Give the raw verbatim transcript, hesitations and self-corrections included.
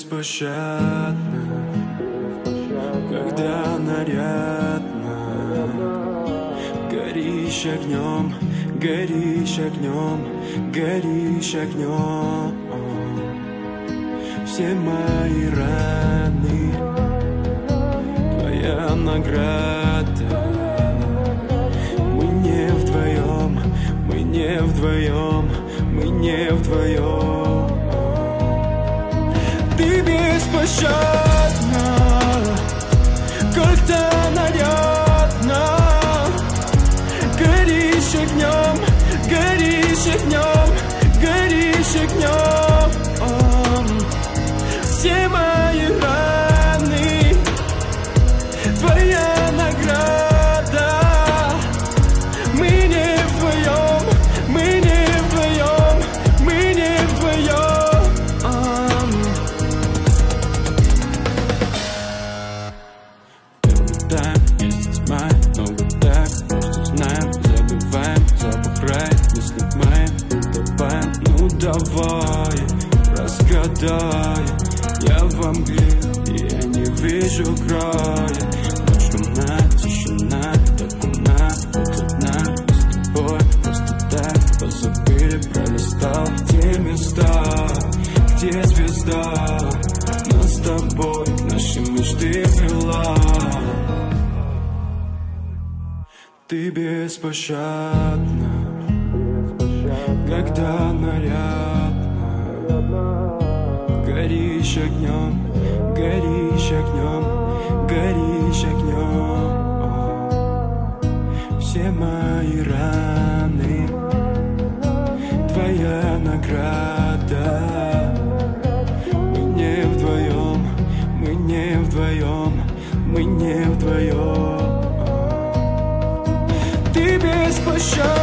беспощадна, когда нарядно горишь огнем, горишь огнем, горишь огнем. Все мои раны твоя награда. Мы не вдвоем, мы не вдвоем, мы не вдвоем. Ты беспощадна, когда нарядно горишь огнем, горишь огнем, горишь огнем. Все мои раны твоя награда. Мы не вдвоем, мы не вдвоем, мы не вдвоем. Летаем, месяц май, много так, просто знаем, забываем, запах рай, мысли мои, утопаем. Ну давай, разгадай, я во мгле, и я не вижу края. Ночь луна, тишина, так луна, вот одна. С тобой просто так позабыли, пролистал те места, где звезда нас с тобой наши мечты вела. Ты беспощадна, когда нарядно горишь огнем, горишь огнем, горишь огнем. Все мои раны твоя награда. Мы не вдвоем, мы не вдвоем, мы не вдвоем. Ты беспощадна.